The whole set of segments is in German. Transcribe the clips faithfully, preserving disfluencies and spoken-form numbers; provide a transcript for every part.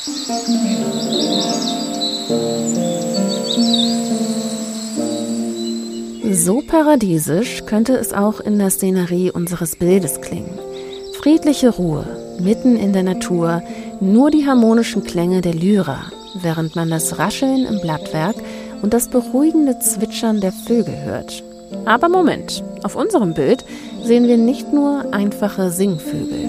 So paradiesisch könnte es auch in der Szenerie unseres Bildes klingen. Friedliche Ruhe, mitten in der Natur, nur die harmonischen Klänge der Lyra, während man das Rascheln im Blattwerk und das beruhigende Zwitschern der Vögel hört. Aber Moment, auf unserem Bild sehen wir nicht nur einfache Singvögel.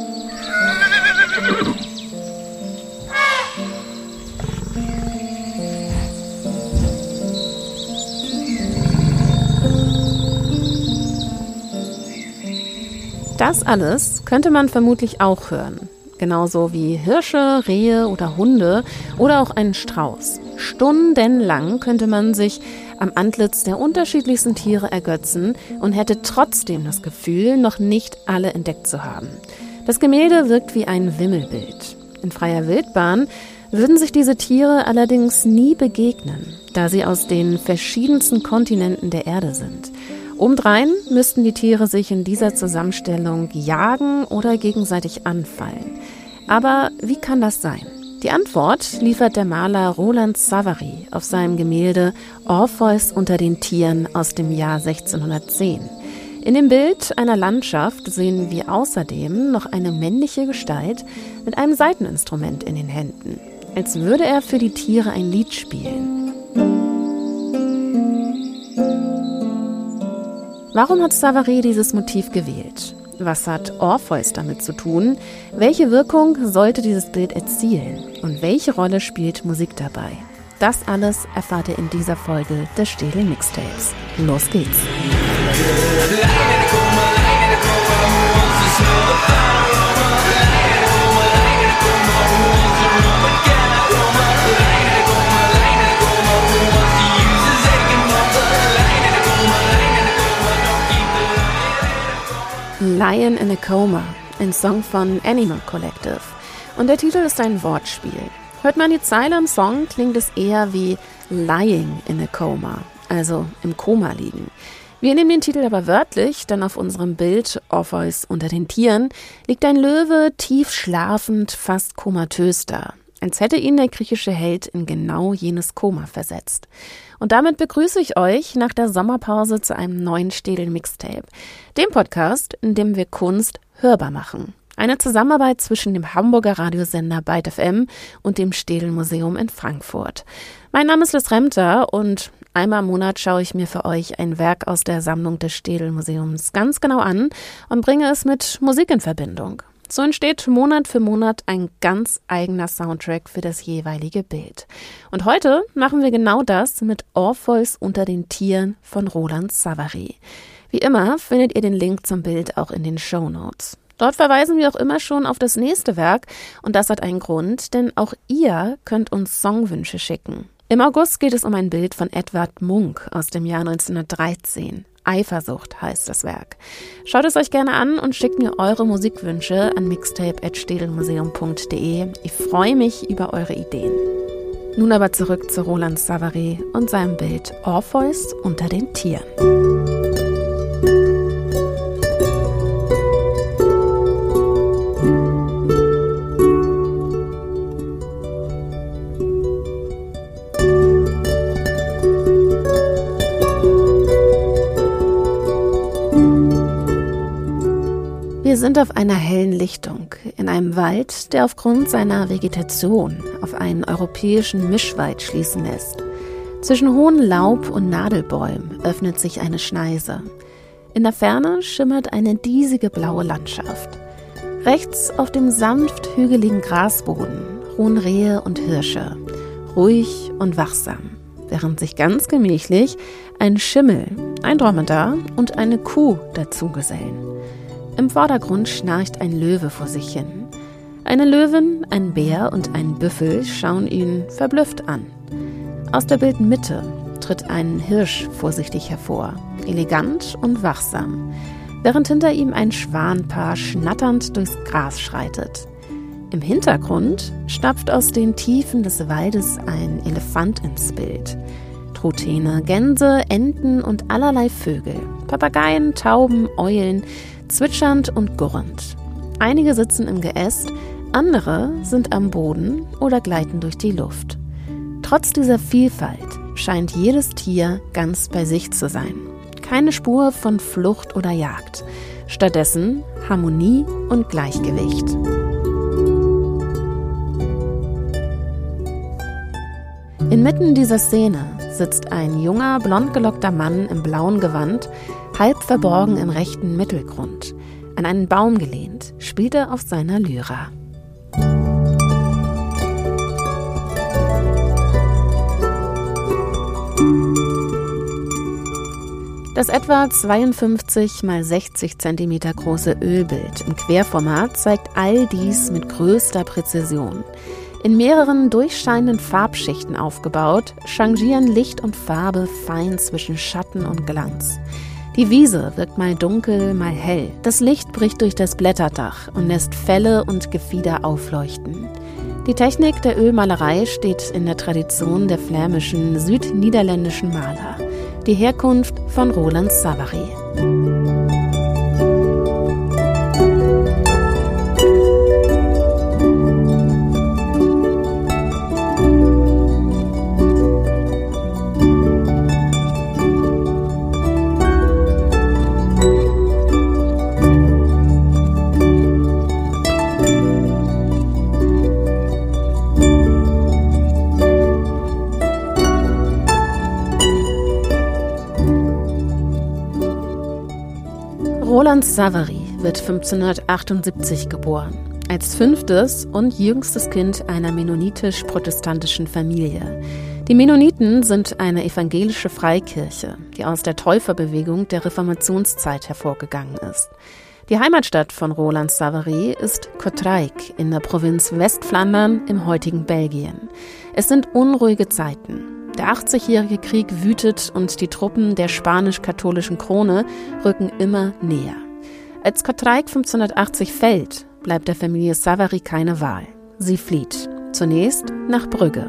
Das alles könnte man vermutlich auch hören. Genauso wie Hirsche, Rehe oder Hunde oder auch einen Strauß. Stundenlang könnte man sich am Antlitz der unterschiedlichsten Tiere ergötzen und hätte trotzdem das Gefühl, noch nicht alle entdeckt zu haben. Das Gemälde wirkt wie ein Wimmelbild. In freier Wildbahn würden sich diese Tiere allerdings nie begegnen, da sie aus den verschiedensten Kontinenten der Erde sind. Obendrein müssten die Tiere sich in dieser Zusammenstellung jagen oder gegenseitig anfallen. Aber wie kann das sein? Die Antwort liefert der Maler Roland Savary auf seinem Gemälde Orpheus unter den Tieren aus dem Jahr sechzehnhundertzehn. In dem Bild einer Landschaft sehen wir außerdem noch eine männliche Gestalt mit einem Saiteninstrument in den Händen, als würde er für die Tiere ein Lied spielen. Warum hat Savary dieses Motiv gewählt? Was hat Orpheus damit zu tun? Welche Wirkung sollte dieses Bild erzielen? Und welche Rolle spielt Musik dabei? Das alles erfahrt ihr in dieser Folge des Städel Mixtapes. Los geht's! Lion in a Coma, ein Song von Animal Collective. Und der Titel ist ein Wortspiel. Hört man die Zeile im Song, klingt es eher wie Lying in a Coma, also im Koma liegen. Wir nehmen den Titel aber wörtlich, denn auf unserem Bild Orpheus unter den Tieren liegt ein Löwe tief schlafend, fast komatös da, als hätte ihn der griechische Held in genau jenes Koma versetzt. Und damit begrüße ich euch nach der Sommerpause zu einem neuen Städel-Mixtape, dem Podcast, in dem wir Kunst hörbar machen. Eine Zusammenarbeit zwischen dem Hamburger Radiosender Byte F M und dem Städel-Museum in Frankfurt. Mein Name ist Liz Remter und einmal im Monat schaue ich mir für euch ein Werk aus der Sammlung des Städel-Museums ganz genau an und bringe es mit Musik in Verbindung. So entsteht Monat für Monat ein ganz eigener Soundtrack für das jeweilige Bild. Und heute machen wir genau das mit Orpheus unter den Tieren von Roland Savary. Wie immer findet ihr den Link zum Bild auch in den Shownotes. Dort verweisen wir auch immer schon auf das nächste Werk und das hat einen Grund, denn auch ihr könnt uns Songwünsche schicken. Im August geht es um ein Bild von Edvard Munch aus dem Jahr neunzehnhundertdreizehn. Eifersucht heißt das Werk. Schaut es euch gerne an und schickt mir eure Musikwünsche an mixtape at städelmuseum punkt de. Ich freue mich über eure Ideen. Nun aber zurück zu Roland Savary und seinem Bild Orpheus unter den Tieren. Wir sind auf einer hellen Lichtung, in einem Wald, der aufgrund seiner Vegetation auf einen europäischen Mischwald schließen lässt. Zwischen hohen Laub- und Nadelbäumen öffnet sich eine Schneise. In der Ferne schimmert eine diesige blaue Landschaft. Rechts auf dem sanft hügeligen Grasboden ruhen Rehe und Hirsche, ruhig und wachsam, während sich ganz gemächlich ein Schimmel, ein Dromedar und eine Kuh dazugesellen. Im Vordergrund schnarcht ein Löwe vor sich hin. Eine Löwin, ein Bär und ein Büffel schauen ihn verblüfft an. Aus der Bildmitte tritt ein Hirsch vorsichtig hervor, elegant und wachsam, während hinter ihm ein Schwanpaar schnatternd durchs Gras schreitet. Im Hintergrund stapft aus den Tiefen des Waldes ein Elefant ins Bild. Truthähne, Gänse, Enten und allerlei Vögel, Papageien, Tauben, Eulen, zwitschernd und gurrend. Einige sitzen im Geäst, Andere sind am Boden oder gleiten durch die Luft. Trotz dieser Vielfalt scheint jedes Tier ganz bei sich zu sein. Keine Spur von Flucht oder Jagd. Stattdessen Harmonie und Gleichgewicht. Inmitten dieser Szene sitzt ein junger, blond gelockter Mann im blauen Gewand, halb verborgen im rechten Mittelgrund. An einen Baum gelehnt, spielt er auf seiner Lyra. Das etwa zweiundfünfzig mal sechzig Zentimeter große Ölbild im Querformat zeigt all dies mit größter Präzision. In mehreren durchscheinenden Farbschichten aufgebaut, changieren Licht und Farbe fein zwischen Schatten und Glanz. Die Wiese wirkt mal dunkel, mal hell. Das Licht bricht durch das Blätterdach und lässt Felle und Gefieder aufleuchten. Die Technik der Ölmalerei steht in der Tradition der flämischen, südniederländischen Maler. Die Herkunft von Roland Savary. Roland Savary wird fünfzehnhundertachtundsiebzig geboren, als fünftes und jüngstes Kind einer mennonitisch-protestantischen Familie. Die Mennoniten sind eine evangelische Freikirche, die aus der Täuferbewegung der Reformationszeit hervorgegangen ist. Die Heimatstadt von Roland Savary ist Kortrijk in der Provinz Westflandern im heutigen Belgien. Es sind unruhige Zeiten. Der achtzigjährige Krieg wütet und die Truppen der spanisch-katholischen Krone rücken immer näher. Als Kortrijk fünfzehnhundertachtzig fällt, bleibt der Familie Savary keine Wahl. Sie flieht, zunächst nach Brügge.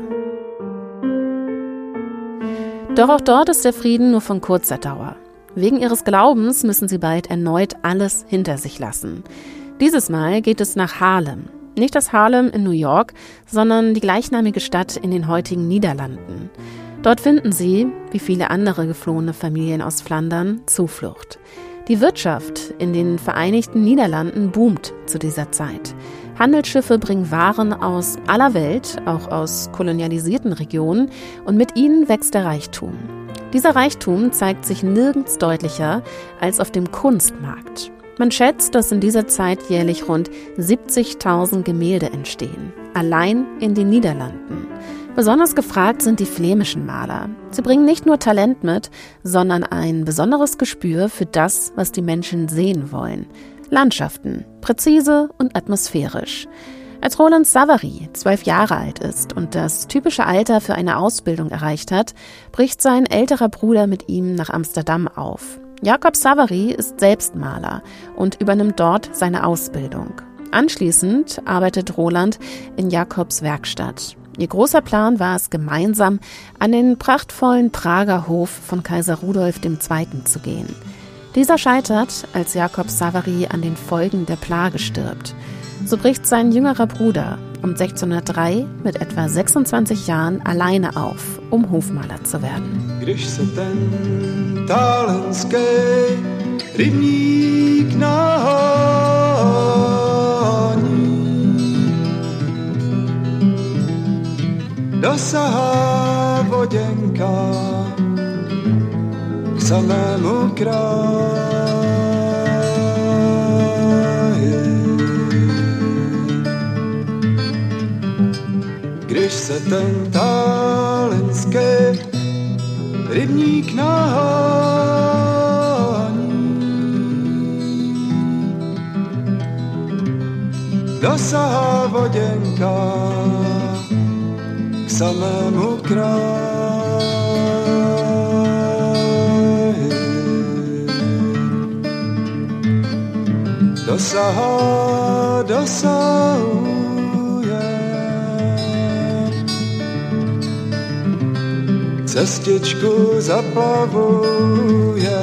Doch auch dort ist der Frieden nur von kurzer Dauer. Wegen ihres Glaubens müssen sie bald erneut alles hinter sich lassen. Dieses Mal geht es nach Haarlem. Nicht das Haarlem in New York, sondern die gleichnamige Stadt in den heutigen Niederlanden. Dort finden sie, wie viele andere geflohene Familien aus Flandern, Zuflucht. Die Wirtschaft in den Vereinigten Niederlanden boomt zu dieser Zeit. Handelsschiffe bringen Waren aus aller Welt, auch aus kolonialisierten Regionen, und mit ihnen wächst der Reichtum. Dieser Reichtum zeigt sich nirgends deutlicher als auf dem Kunstmarkt. Man schätzt, dass in dieser Zeit jährlich rund siebzigtausend Gemälde entstehen, allein in den Niederlanden. Besonders gefragt sind die flämischen Maler. Sie bringen nicht nur Talent mit, sondern ein besonderes Gespür für das, was die Menschen sehen wollen. Landschaften, präzise und atmosphärisch. Als Roland Savary zwölf Jahre alt ist und das typische Alter für eine Ausbildung erreicht hat, bricht sein älterer Bruder mit ihm nach Amsterdam auf. Jacob Savary ist selbst Maler und übernimmt dort seine Ausbildung. Anschließend arbeitet Roland in Jacobs Werkstatt. Ihr großer Plan war es, gemeinsam an den prachtvollen Prager Hof von Kaiser Rudolf der Zweite zu gehen. Dieser scheitert, als Jacob Savary an den Folgen der Plage stirbt. So bricht sein jüngerer Bruder um sechzehnhundertdrei mit etwa sechsundzwanzig Jahren alleine auf, um Hofmaler zu werden. Když se ten tálenský rybník nahání, dosahá voděnka k samému kraji. Když se ten tálenský rybník nahání, dosahá voděnka k samému kraji. Dosahá, dosahuje cestičku zaplavuje,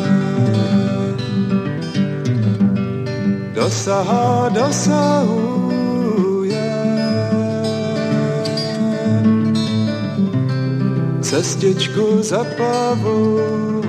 dosahá, dosahuje cestičku zaplavuje.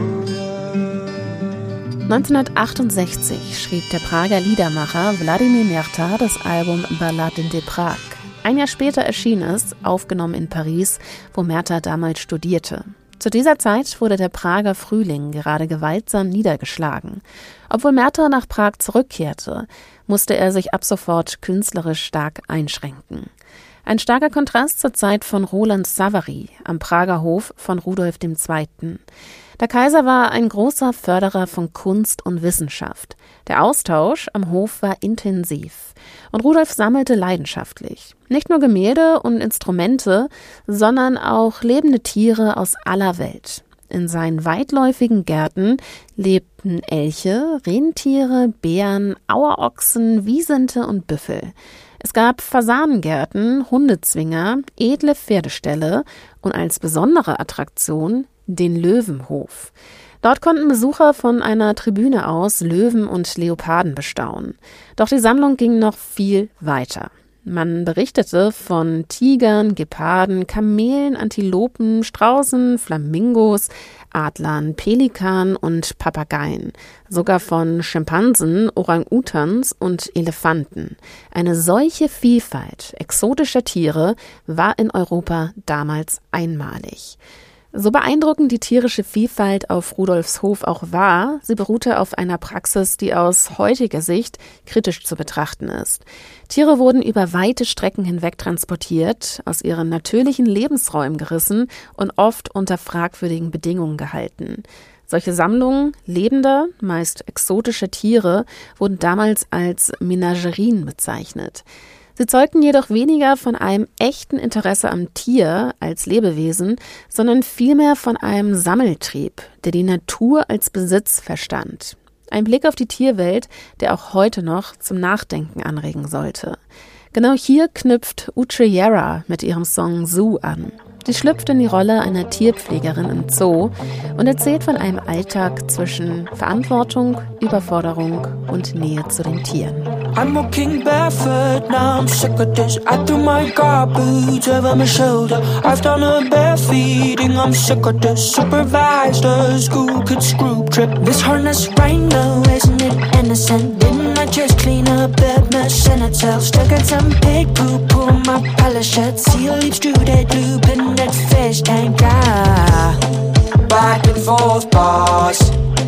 neunzehnhundertachtundsechzig schrieb der Prager Liedermacher Vladimir Merta das Album Balladen de Prague. Ein Jahr später erschien es, aufgenommen in Paris, wo Merta damals studierte. Zu dieser Zeit wurde der Prager Frühling gerade gewaltsam niedergeschlagen. Obwohl Merta nach Prag zurückkehrte, musste er sich ab sofort künstlerisch stark einschränken. Ein starker Kontrast zur Zeit von Roland Savary am Prager Hof von Rudolf der Zweite. Der Kaiser war ein großer Förderer von Kunst und Wissenschaft. Der Austausch am Hof war intensiv. Und Rudolf sammelte leidenschaftlich. Nicht nur Gemälde und Instrumente, sondern auch lebende Tiere aus aller Welt. In seinen weitläufigen Gärten lebten Elche, Rentiere, Bären, Auerochsen, Wisente und Büffel. Es gab Fasanengärten, Hundezwinger, edle Pferdeställe und als besondere Attraktion den Löwenhof. Dort konnten Besucher von einer Tribüne aus Löwen und Leoparden bestaunen. Doch die Sammlung ging noch viel weiter. Man berichtete von Tigern, Geparden, Kamelen, Antilopen, Straußen, Flamingos, Adlern, Pelikanen und Papageien. Sogar von Schimpansen, Orang-Utans und Elefanten. Eine solche Vielfalt exotischer Tiere war in Europa damals einmalig. So beeindruckend die tierische Vielfalt auf Rudolfs Hof auch war, sie beruhte auf einer Praxis, die aus heutiger Sicht kritisch zu betrachten ist. Tiere wurden über weite Strecken hinweg transportiert, aus ihren natürlichen Lebensräumen gerissen und oft unter fragwürdigen Bedingungen gehalten. Solche Sammlungen lebender, meist exotischer Tiere wurden damals als Menagerien bezeichnet. Sie zeugten jedoch weniger von einem echten Interesse am Tier als Lebewesen, sondern vielmehr von einem Sammeltrieb, der die Natur als Besitz verstand. Ein Blick auf die Tierwelt, der auch heute noch zum Nachdenken anregen sollte. Genau hier knüpft Uche Yara mit ihrem Song Zoo an. Sie schlüpft in die Rolle einer Tierpflegerin im Zoo und erzählt von einem Alltag zwischen Verantwortung, Überforderung und Nähe zu den Tieren. I'm walking barefoot, now I'm sick of this. I threw my garbage over my shoulder. I've done a bare feeding, I'm sick of this. Supervised a school kid screw trip. This harness right now, isn't it innocent? Didn't I just clean up that mess in itself? Stuck in some pig poop on my pilot shirt. Seal leaves through that loop in that fish tank. Ah, back and forth bars,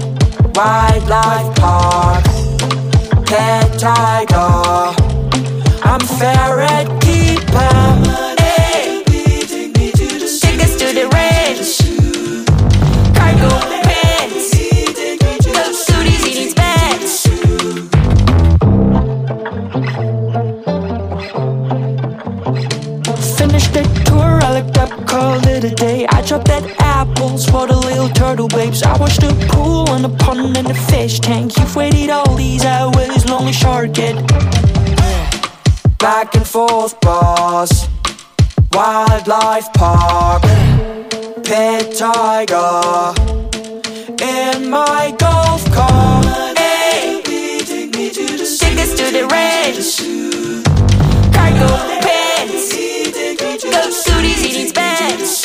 wildlife park. Pet tiger, I'm ferret keeper. Hey, take us to the ranch. Cargo pants, go suities in its beds. Finished the tour, I looked up, called it a day. I dropped that apples for the little turtle babes. I watched the pool and the pond and the fish tank. You've waited all these hours, lonely shark kid. Back and forth bars, wildlife park, pet tiger, in my golf cart. Hey, take us to the ranch. Cargo pants, go suities in its beds.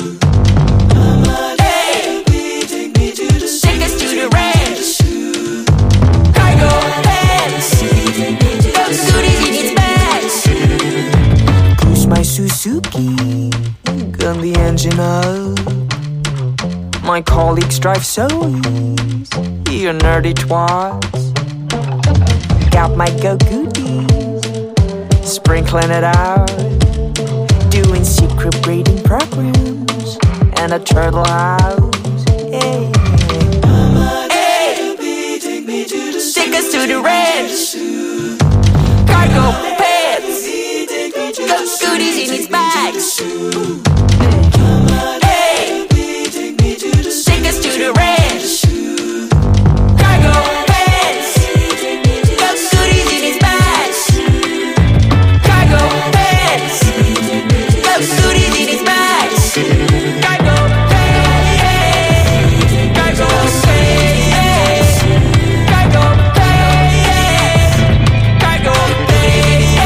Hey, take us to the ranch. Cargo pants, go suities in its beds. Cruise my Suzuki, gun the engine up. My colleagues drive so easy, you nerdy twats. Got my go goodies, sprinkling it out. Doing secret breeding programs and a turtle house. Hey, hey, take us to the ranch. Cargo pants, go goodies in its bags. Hey, take us to the ranch. Cargo pants, go goodies in its bags. Cargo pants, go goodies in its bags. Cargo pants, cargo pants, cargo pants, cargo pants.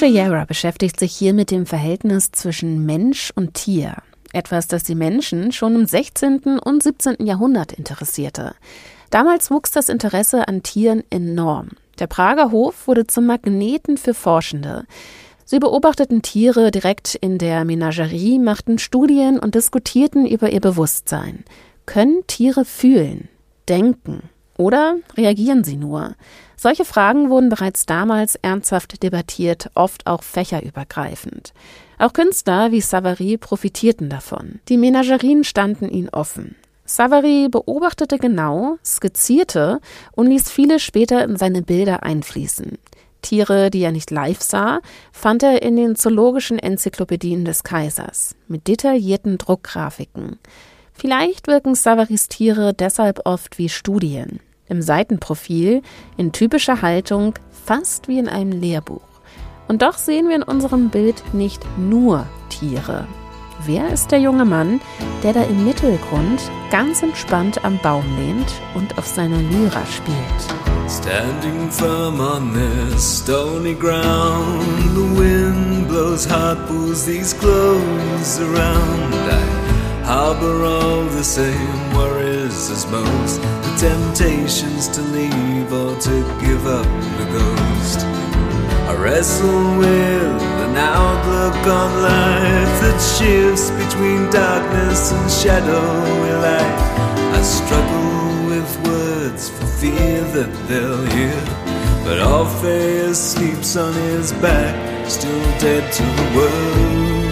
Patricia Yara beschäftigt sich hier mit dem Verhältnis zwischen Mensch und Tier. Etwas, das die Menschen schon im sechzehnten und siebzehnten Jahrhundert interessierte. Damals wuchs das Interesse an Tieren enorm. Der Prager Hof wurde zum Magneten für Forschende. Sie beobachteten Tiere direkt in der Menagerie, machten Studien und diskutierten über ihr Bewusstsein. Können Tiere fühlen, denken oder reagieren sie nur? Solche Fragen wurden bereits damals ernsthaft debattiert, oft auch fächerübergreifend. Auch Künstler wie Savary profitierten davon. Die Menagerien standen ihnen offen. Savary beobachtete genau, skizzierte und ließ viele später in seine Bilder einfließen. Tiere, die er nicht live sah, fand er in den zoologischen Enzyklopädien des Kaisers mit detaillierten Druckgrafiken. Vielleicht wirken Savarys Tiere deshalb oft wie Studien. Im Seitenprofil, in typischer Haltung, fast wie in einem Lehrbuch. Und doch sehen wir in unserem Bild nicht nur Tiere. Wer ist der junge Mann, der da im Mittelgrund ganz entspannt am Baum lehnt und auf seiner Lyra spielt? Standing firm on this stony ground, the wind blows hot, pulls these clothes around. I harbor all the same worries as most, the temptations to leave or to give up the ghost. I wrestle with an outlook on life that shifts between darkness and shadowy light. I struggle with words for fear that they'll hear, but Orpheus sleeps on his back, still dead to the world.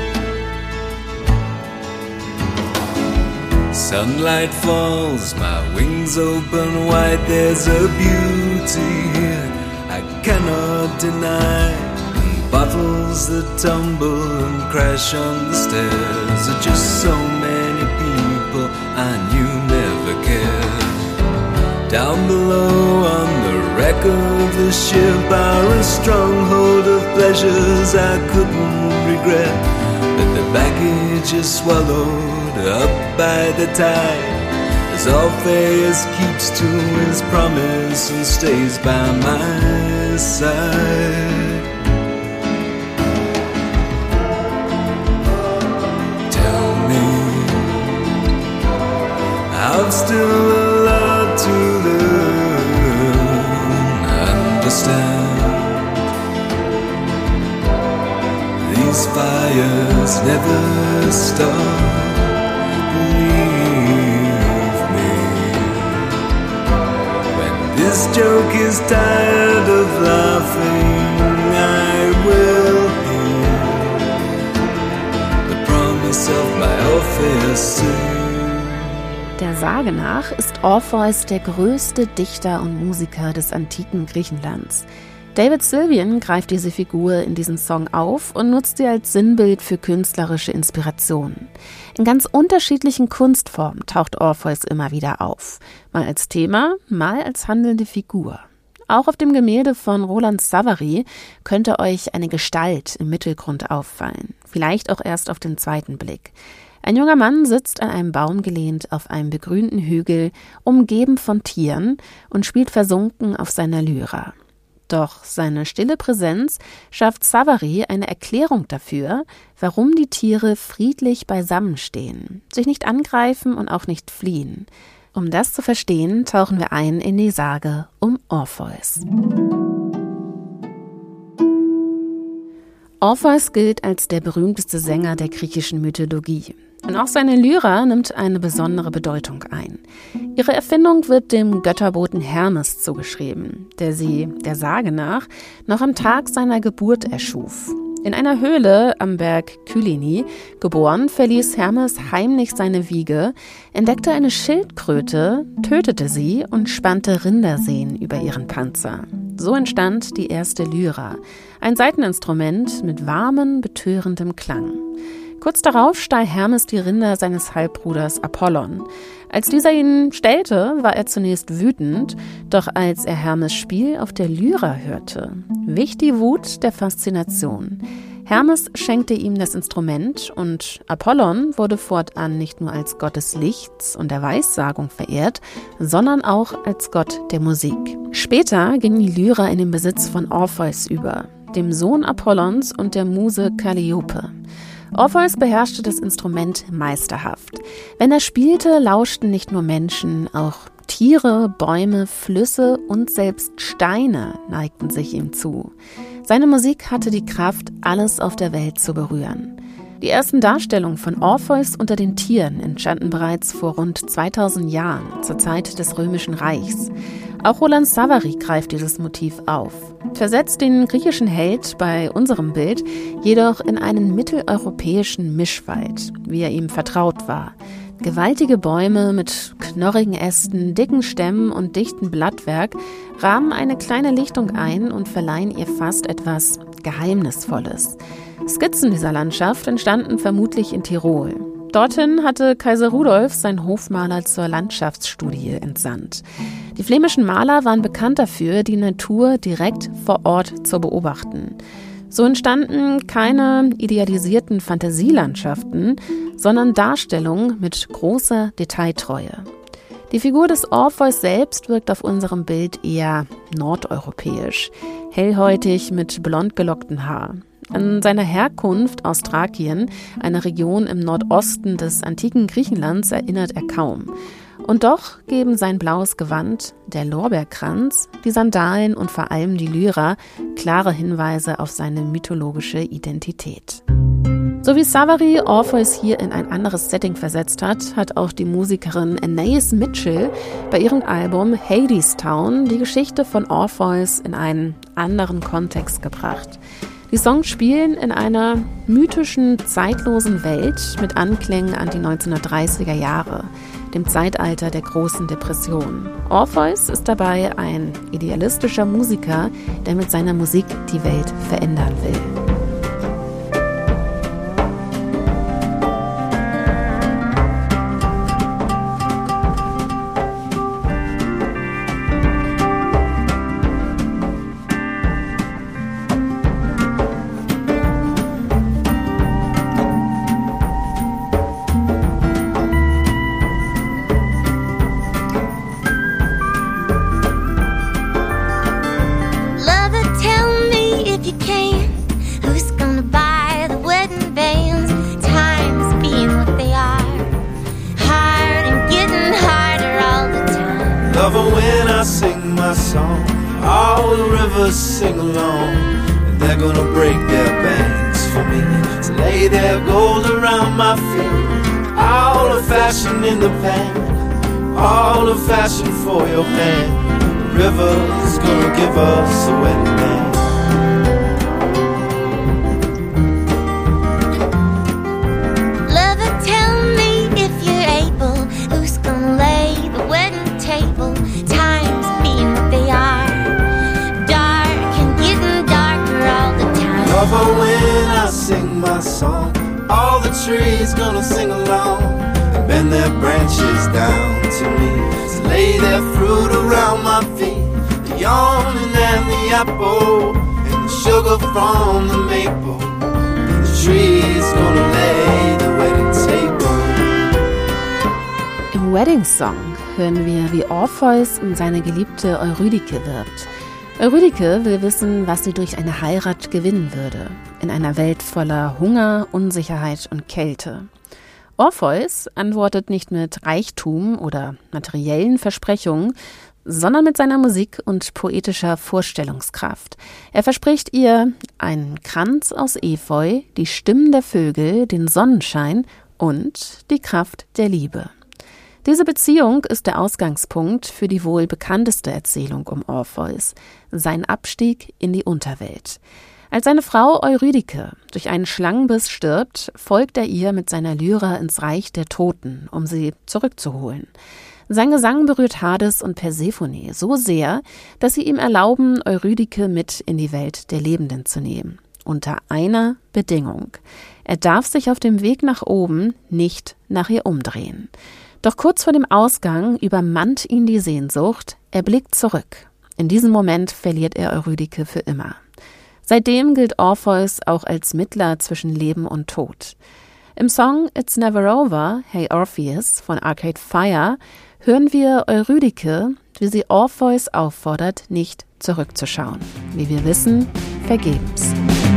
Sunlight falls, my wings open wide, there's a beauty here I cannot deny. And bottles that tumble and crash on the stairs are just so many people I knew never cared. Down below on the wreck of the ship are a stronghold of pleasures I couldn't regret, but the baggage is swallowed up by the tide, as Orpheus keeps to his promise and stays by my side. Tell me, I've still a lot to learn, understand. These fires never stop. This joke is tired of laughing, I will hear the promise of my Orpheus sing. Der Sage nach ist Orpheus der größte Dichter und Musiker des antiken Griechenlands. David Sylvian greift diese Figur in diesem Song auf und nutzt sie als Sinnbild für künstlerische Inspirationen. In ganz unterschiedlichen Kunstformen taucht Orpheus immer wieder auf. Mal als Thema, mal als handelnde Figur. Auch auf dem Gemälde von Roland Savary könnte euch eine Gestalt im Mittelgrund auffallen. Vielleicht auch erst auf den zweiten Blick. Ein junger Mann sitzt an einem Baum gelehnt auf einem begrünten Hügel, umgeben von Tieren und spielt versunken auf seiner Lyra. Doch seine stille Präsenz schafft Savary eine Erklärung dafür, warum die Tiere friedlich beisammenstehen, sich nicht angreifen und auch nicht fliehen. Um das zu verstehen, tauchen wir ein in die Sage um Orpheus. Orpheus gilt als der berühmteste Sänger der griechischen Mythologie. Und auch seine Lyra nimmt eine besondere Bedeutung ein. Ihre Erfindung wird dem Götterboten Hermes zugeschrieben, der sie, der Sage nach, noch am Tag seiner Geburt erschuf. In einer Höhle am Berg Kyllini, geboren, verließ Hermes heimlich seine Wiege, entdeckte eine Schildkröte, tötete sie und spannte Rindersehnen über ihren Panzer. So entstand die erste Lyra, ein Saiteninstrument mit warmem, betörendem Klang. Kurz darauf stahl Hermes die Rinder seines Halbbruders Apollon. Als dieser ihn stellte, war er zunächst wütend, doch als er Hermes Spiel auf der Lyra hörte, wich die Wut der Faszination. Hermes schenkte ihm das Instrument und Apollon wurde fortan nicht nur als Gott des Lichts und der Weissagung verehrt, sondern auch als Gott der Musik. Später ging die Lyra in den Besitz von Orpheus über. dem Sohn Apollons und der Muse Calliope. Orpheus beherrschte das Instrument meisterhaft. Wenn er spielte, lauschten nicht nur Menschen, auch Tiere, Bäume, Flüsse und selbst Steine neigten sich ihm zu. Seine Musik hatte die Kraft, alles auf der Welt zu berühren. Die ersten Darstellungen von Orpheus unter den Tieren entstanden bereits vor rund zweitausend Jahren, zur Zeit des Römischen Reichs. Auch Roland Savary greift dieses Motiv auf, versetzt den griechischen Held bei unserem Bild jedoch in einen mitteleuropäischen Mischwald, wie er ihm vertraut war. Gewaltige Bäume mit knorrigen Ästen, dicken Stämmen und dichtem Blattwerk rahmen eine kleine Lichtung ein und verleihen ihr fast etwas Geheimnisvolles. Skizzen dieser Landschaft entstanden vermutlich in Tirol. Dorthin hatte Kaiser Rudolf seinen Hofmaler zur Landschaftsstudie entsandt. Die flämischen Maler waren bekannt dafür, die Natur direkt vor Ort zu beobachten. So entstanden keine idealisierten Fantasielandschaften, sondern Darstellungen mit großer Detailtreue. Die Figur des Orpheus selbst wirkt auf unserem Bild eher nordeuropäisch, hellhäutig mit blond gelocktem Haar. An seiner Herkunft aus Thrakien, einer Region im Nordosten des antiken Griechenlands, erinnert er kaum. Und doch geben sein blaues Gewand, der Lorbeerkranz, die Sandalen und vor allem die Lyra klare Hinweise auf seine mythologische Identität. So wie Savary Orpheus hier in ein anderes Setting versetzt hat, hat auch die Musikerin Anais Mitchell bei ihrem Album Hadestown die Geschichte von Orpheus in einen anderen Kontext gebracht. Die Songs spielen in einer mythischen, zeitlosen Welt mit Anklängen an die neunzehnhundertdreißiger Jahre, dem Zeitalter der großen Depression. Orpheus ist dabei ein idealistischer Musiker, der mit seiner Musik die Welt verändern will. When I sing my song, all the rivers sing along, and they're gonna break their banks for me to lay their gold around my feet. All the fashion in the pan, all the fashion for your hand. The river's gonna give us a wedding band. Lover, tell me if you're able, who's gonna lay the wedding table? Times being what they are, dark and getting darker all the time. Lover, when I sing my song, all the trees gonna sing along and bend their branches down to me, to lay their fruit around my feet. The almond and the apple and the sugar from the maple, and the trees gonna lay the wedding table. Im Wedding Song hören wir, wie Orpheus um seine geliebte Eurydike wirbt. Eurydike will wissen, was sie durch eine Heirat gewinnen würde, in einer Welt voller Hunger, Unsicherheit und Kälte. Orpheus antwortet nicht mit Reichtum oder materiellen Versprechungen, sondern mit seiner Musik und poetischer Vorstellungskraft. Er verspricht ihr einen Kranz aus Efeu, die Stimmen der Vögel, den Sonnenschein und die Kraft der Liebe. Diese Beziehung ist der Ausgangspunkt für die wohl bekannteste Erzählung um Orpheus, sein Abstieg in die Unterwelt. Als seine Frau Eurydike durch einen Schlangenbiss stirbt, folgt er ihr mit seiner Lyra ins Reich der Toten, um sie zurückzuholen. Sein Gesang berührt Hades und Persephone so sehr, dass sie ihm erlauben, Eurydike mit in die Welt der Lebenden zu nehmen. Unter einer Bedingung: Er darf sich auf dem Weg nach oben nicht nach ihr umdrehen. Doch kurz vor dem Ausgang übermannt ihn die Sehnsucht, er blickt zurück. In diesem Moment verliert er Eurydike für immer. Seitdem gilt Orpheus auch als Mittler zwischen Leben und Tod. Im Song It's Never Over, Hey Orpheus von Arcade Fire hören wir Eurydike, wie sie Orpheus auffordert, nicht zurückzuschauen. Wie wir wissen, vergebens.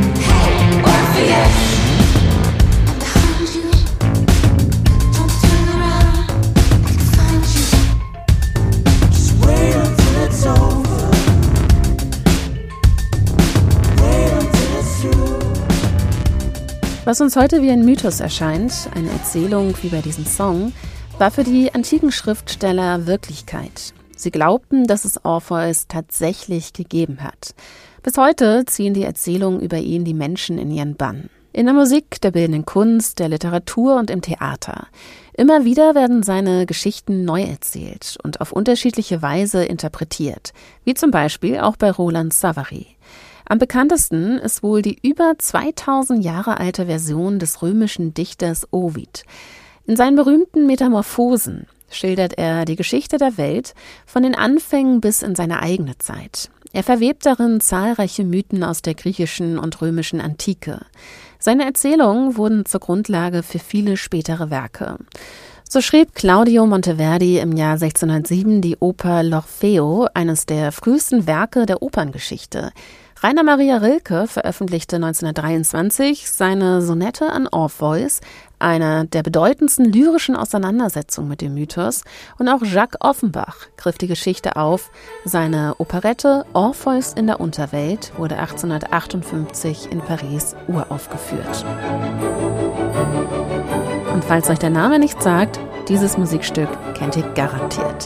Was uns heute wie ein Mythos erscheint, eine Erzählung wie bei diesem Song, war für die antiken Schriftsteller Wirklichkeit. Sie glaubten, dass es Orpheus tatsächlich gegeben hat. Bis heute ziehen die Erzählungen über ihn die Menschen in ihren Bann. In der Musik, der bildenden Kunst, der Literatur und im Theater. Immer wieder werden seine Geschichten neu erzählt und auf unterschiedliche Weise interpretiert, wie zum Beispiel auch bei Roland Savary. Am bekanntesten ist wohl die über zweitausend Jahre alte Version des römischen Dichters Ovid. In seinen berühmten Metamorphosen schildert er die Geschichte der Welt von den Anfängen bis in seine eigene Zeit. Er verwebt darin zahlreiche Mythen aus der griechischen und römischen Antike. Seine Erzählungen wurden zur Grundlage für viele spätere Werke. So schrieb Claudio Monteverdi im Jahr sechzehnhundertsieben die Oper L'Orfeo, eines der frühesten Werke der Operngeschichte. Rainer Maria Rilke veröffentlichte neunzehnhundertdreiundzwanzig seine Sonette an Orpheus, einer der bedeutendsten lyrischen Auseinandersetzungen mit dem Mythos, und auch Jacques Offenbach griff die Geschichte auf. Seine Operette Orpheus in der Unterwelt wurde achtzehnhundertachtundfünfzig in Paris uraufgeführt. Und falls euch der Name nicht sagt, dieses Musikstück kennt ihr garantiert.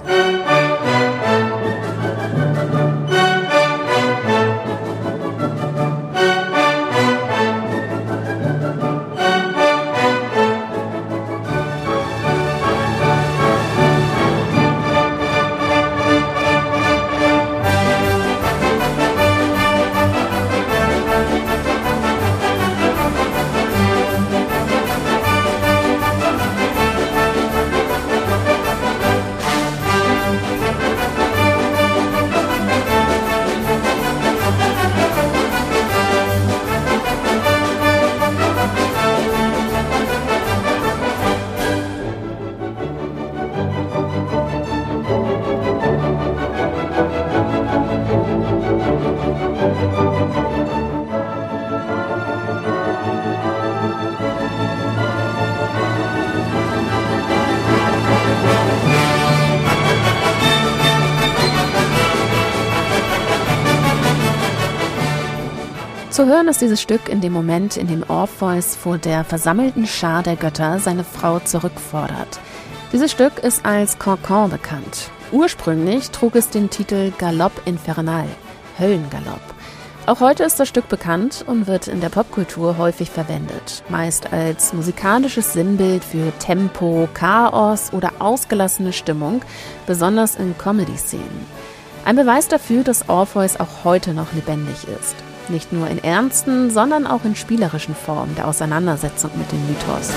Zu hören ist dieses Stück in dem Moment, in dem Orpheus vor der versammelten Schar der Götter seine Frau zurückfordert. Dieses Stück ist als Cancan bekannt. Ursprünglich trug es den Titel Galope Infernal, Höllengalopp. Auch heute ist das Stück bekannt und wird in der Popkultur häufig verwendet, meist als musikalisches Sinnbild für Tempo, Chaos oder ausgelassene Stimmung, besonders in Comedy-Szenen. Ein Beweis dafür, dass Orpheus auch heute noch lebendig ist. Nicht nur in ernsten, sondern auch in spielerischen Formen der Auseinandersetzung mit dem Mythos.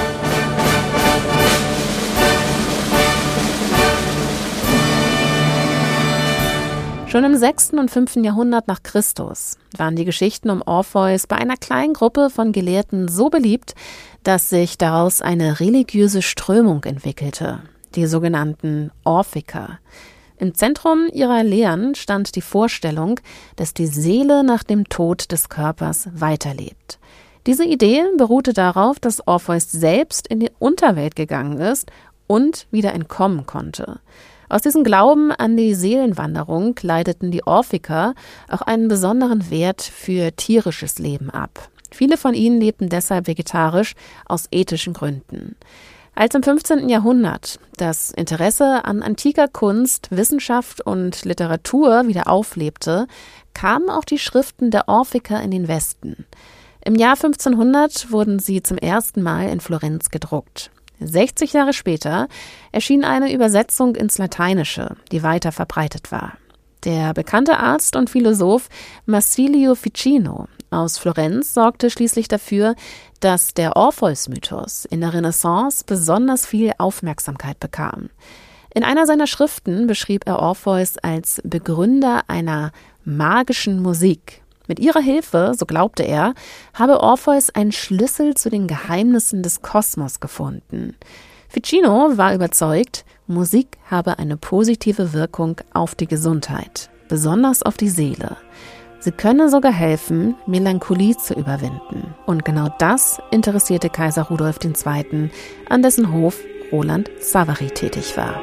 Schon im sechsten und fünften Jahrhundert nach Christus waren die Geschichten um Orpheus bei einer kleinen Gruppe von Gelehrten so beliebt, dass sich daraus eine religiöse Strömung entwickelte, die sogenannten Orphiker. Im Zentrum ihrer Lehren stand die Vorstellung, dass die Seele nach dem Tod des Körpers weiterlebt. Diese Idee beruhte darauf, dass Orpheus selbst in die Unterwelt gegangen ist und wieder entkommen konnte. Aus diesem Glauben an die Seelenwanderung leiteten die Orphiker auch einen besonderen Wert für tierisches Leben ab. Viele von ihnen lebten deshalb vegetarisch aus ethischen Gründen. Als im fünfzehnten Jahrhundert das Interesse an antiker Kunst, Wissenschaft und Literatur wieder auflebte, kamen auch die Schriften der Orphiker in den Westen. Im Jahr fünfzehnhundert wurden sie zum ersten Mal in Florenz gedruckt. sechzig Jahre später erschien eine Übersetzung ins Lateinische, die weiter verbreitet war. Der bekannte Arzt und Philosoph Marsilio Ficino aus Florenz sorgte schließlich dafür, dass der Orpheus-Mythos in der Renaissance besonders viel Aufmerksamkeit bekam. In einer seiner Schriften beschrieb er Orpheus als Begründer einer magischen Musik. Mit ihrer Hilfe, so glaubte er, habe Orpheus einen Schlüssel zu den Geheimnissen des Kosmos gefunden. Ficino war überzeugt, Musik habe eine positive Wirkung auf die Gesundheit, besonders auf die Seele. Sie könne sogar helfen, Melancholie zu überwinden. Und genau das interessierte Kaiser Rudolf der Zweite., an dessen Hof Roland Savary tätig war.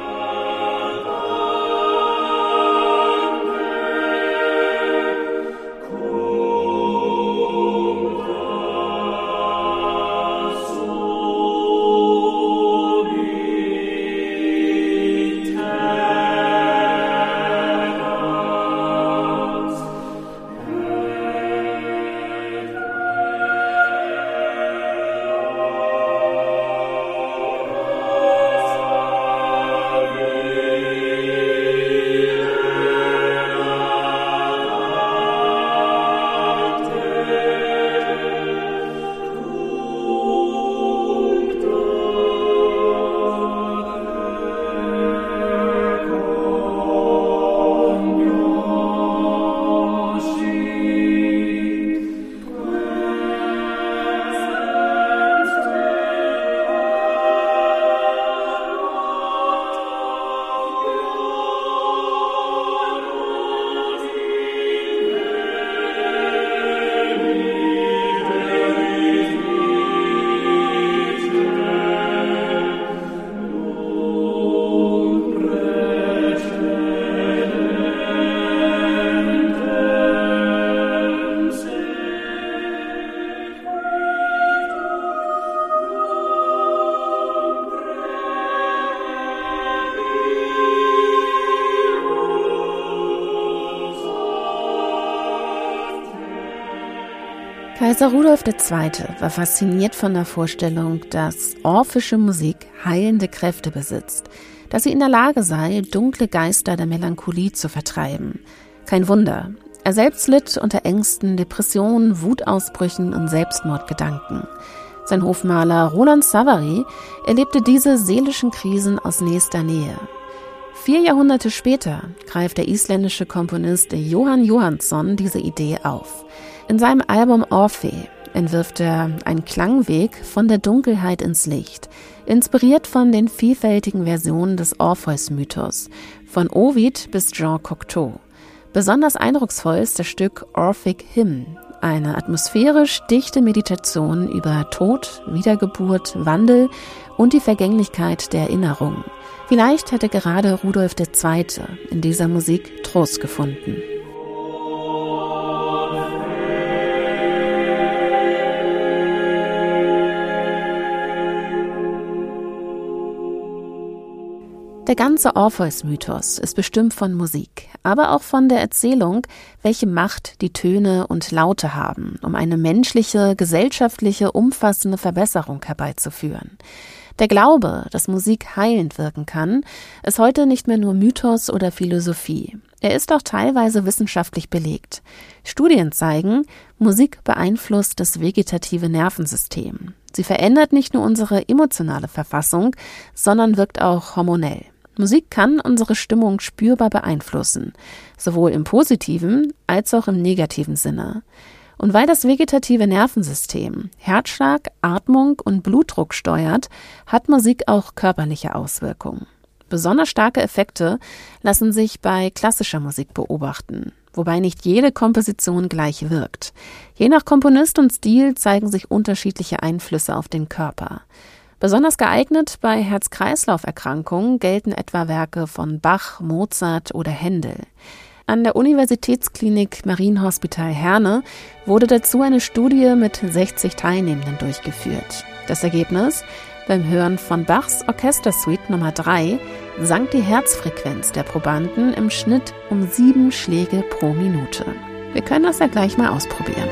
Kaiser Rudolf der Zweite. war fasziniert von der Vorstellung, dass orphische Musik heilende Kräfte besitzt, dass sie in der Lage sei, dunkle Geister der Melancholie zu vertreiben. Kein Wunder, er selbst litt unter Ängsten, Depressionen, Wutausbrüchen und Selbstmordgedanken. Sein Hofmaler Roland Savary erlebte diese seelischen Krisen aus nächster Nähe. Vier Jahrhunderte später greift der isländische Komponist Jóhann Jóhannsson diese Idee auf. In seinem Album Orphée entwirft er einen Klangweg von der Dunkelheit ins Licht, inspiriert von den vielfältigen Versionen des Orpheus-Mythos, von Ovid bis Jean Cocteau. Besonders eindrucksvoll ist das Stück Orphic Hymn, eine atmosphärisch dichte Meditation über Tod, Wiedergeburt, Wandel und die Vergänglichkeit der Erinnerungen. Vielleicht hätte gerade Rudolf der Zweite. in dieser Musik Trost gefunden. Der ganze Orpheus-Mythos ist bestimmt von Musik, aber auch von der Erzählung, welche Macht die Töne und Laute haben, um eine menschliche, gesellschaftliche, umfassende Verbesserung herbeizuführen. Der Glaube, dass Musik heilend wirken kann, ist heute nicht mehr nur Mythos oder Philosophie. Er ist auch teilweise wissenschaftlich belegt. Studien zeigen, Musik beeinflusst das vegetative Nervensystem. Sie verändert nicht nur unsere emotionale Verfassung, sondern wirkt auch hormonell. Musik kann unsere Stimmung spürbar beeinflussen, sowohl im positiven als auch im negativen Sinne. Und weil das vegetative Nervensystem Herzschlag, Atmung und Blutdruck steuert, hat Musik auch körperliche Auswirkungen. Besonders starke Effekte lassen sich bei klassischer Musik beobachten, wobei nicht jede Komposition gleich wirkt. Je nach Komponist und Stil zeigen sich unterschiedliche Einflüsse auf den Körper. Besonders geeignet bei Herz-Kreislauf-Erkrankungen gelten etwa Werke von Bach, Mozart oder Händel. An der Universitätsklinik Marienhospital Herne wurde dazu eine Studie mit sechzig Teilnehmenden durchgeführt. Das Ergebnis: Beim Hören von Bachs Orchestersuite Nummer drei sank die Herzfrequenz der Probanden im Schnitt um sieben Schläge pro Minute. Wir können das ja gleich mal ausprobieren.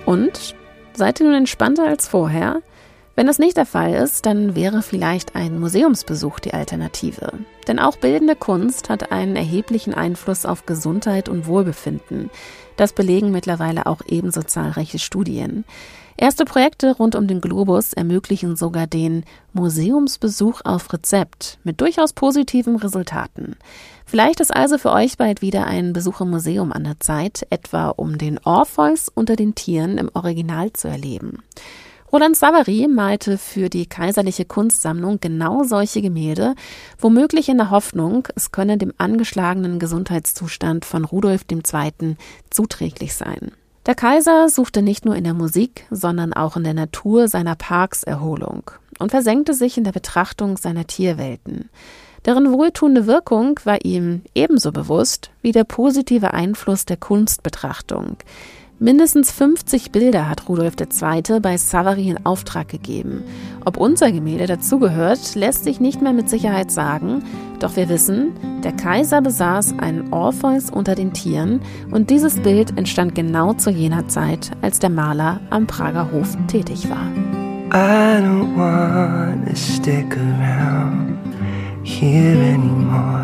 Und? Seid ihr nun entspannter als vorher? Wenn das nicht der Fall ist, dann wäre vielleicht ein Museumsbesuch die Alternative. Denn auch bildende Kunst hat einen erheblichen Einfluss auf Gesundheit und Wohlbefinden. Das belegen mittlerweile auch ebenso zahlreiche Studien. Erste Projekte rund um den Globus ermöglichen sogar den Museumsbesuch auf Rezept mit durchaus positiven Resultaten. Vielleicht ist also für euch bald wieder ein Besuch im Museum an der Zeit, etwa um den Orpheus unter den Tieren im Original zu erleben. Roland Savary malte für die Kaiserliche Kunstsammlung genau solche Gemälde, womöglich in der Hoffnung, es könne dem angeschlagenen Gesundheitszustand von Rudolf der Zweite zuträglich sein. Der Kaiser suchte nicht nur in der Musik, sondern auch in der Natur seiner Parks Erholung und versenkte sich in der Betrachtung seiner Tierwelten. Deren wohltuende Wirkung war ihm ebenso bewusst wie der positive Einfluss der Kunstbetrachtung. Mindestens fünfzig Bilder hat Rudolf der Zweite bei Savary in Auftrag gegeben. Ob unser Gemälde dazugehört, lässt sich nicht mehr mit Sicherheit sagen. Doch wir wissen, der Kaiser besaß einen Orpheus unter den Tieren und dieses Bild entstand genau zu jener Zeit, als der Maler am Prager Hof tätig war. I don't wanna stick around here anymore.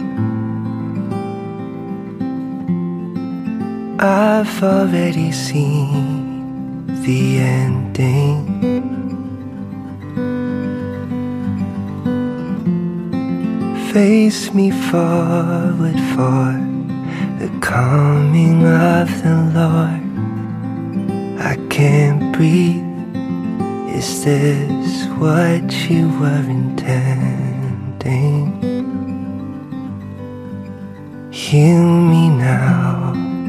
I've already seen the ending. Face me forward for the coming of the Lord. I can't breathe. Is this what you were intending? Heal me now.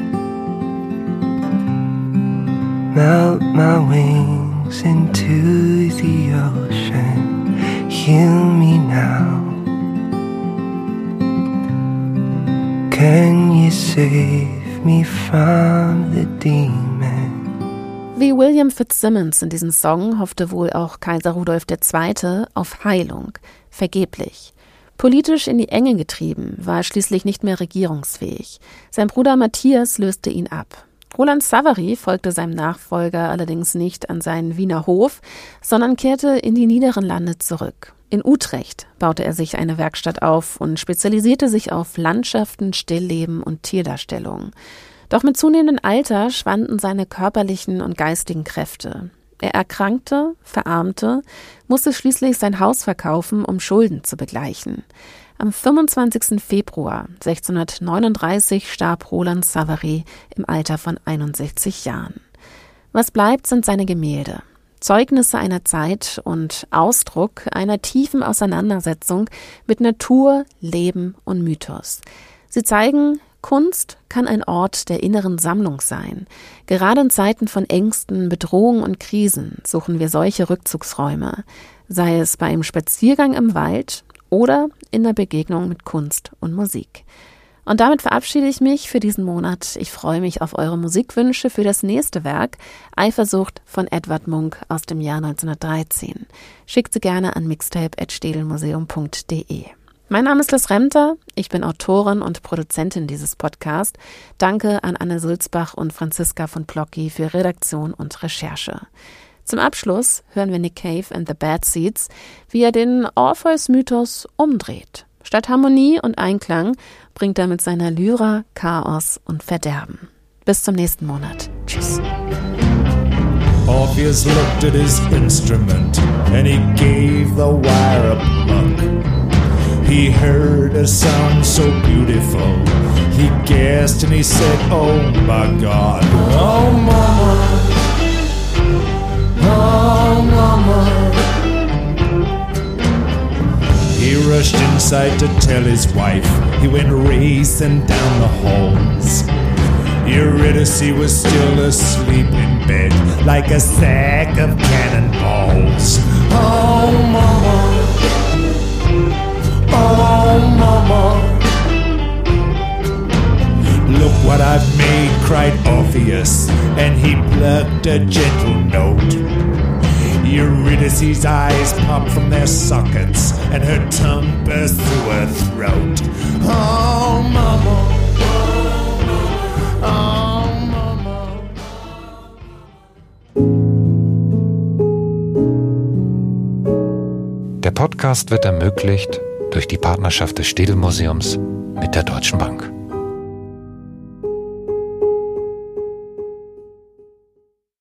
Melt my wings into the ocean. Heal me now. Can you save me from the demon? Wie William Fitzsimmons in diesem Song hoffte wohl auch Kaiser Rudolf der Zweite auf Heilung, vergeblich. Politisch in die Enge getrieben, war er schließlich nicht mehr regierungsfähig. Sein Bruder Matthias löste ihn ab. Roland Savary folgte seinem Nachfolger allerdings nicht an seinen Wiener Hof, sondern kehrte in die niederen Lande zurück. In Utrecht baute er sich eine Werkstatt auf und spezialisierte sich auf Landschaften, Stillleben und Tierdarstellung. Doch mit zunehmendem Alter schwanden seine körperlichen und geistigen Kräfte. Er erkrankte, verarmte, musste schließlich sein Haus verkaufen, um Schulden zu begleichen. Am fünfundzwanzigsten Februar sechzehnhundertneununddreißig starb Roland Savary im Alter von einundsechzig Jahren. Was bleibt, sind seine Gemälde. Zeugnisse einer Zeit und Ausdruck einer tiefen Auseinandersetzung mit Natur, Leben und Mythos. Sie zeigen, Kunst kann ein Ort der inneren Sammlung sein. Gerade in Zeiten von Ängsten, Bedrohungen und Krisen suchen wir solche Rückzugsräume, sei es bei einem Spaziergang im Wald oder in der Begegnung mit Kunst und Musik. Und damit verabschiede ich mich für diesen Monat. Ich freue mich auf eure Musikwünsche für das nächste Werk, Eifersucht von Edvard Munch aus dem Jahr neunzehnhundertdreizehn. Schickt sie gerne an mixtape at städelmuseum punkt de. Mein Name ist Liz Remter, ich bin Autorin und Produzentin dieses Podcasts. Danke an Anne Sulzbach und Franziska von Plocki für Redaktion und Recherche. Zum Abschluss hören wir Nick Cave and the Bad Seeds, wie er den Orpheus-Mythos umdreht. Statt Harmonie und Einklang bringt er mit seiner Lyra Chaos und Verderben. Bis zum nächsten Monat. Tschüss. Orpheus looked at his instrument and he gave the wire a pluck. He heard a sound so beautiful. He gasped and he said, oh my God. Oh mama, oh mama. He rushed inside to tell his wife. He went racing down the halls. Eurydice was still asleep in bed like a sack of cannonballs. Oh mama, oh mama, look what I've made, cried Orpheus, and he plucked a gentle note. Eurydice's eyes popped from their sockets and her tongue burst through her throat. Oh mama, oh mama. Podcast wird ermöglicht durch die Partnerschaft des Städelmuseums mit der Deutschen Bank.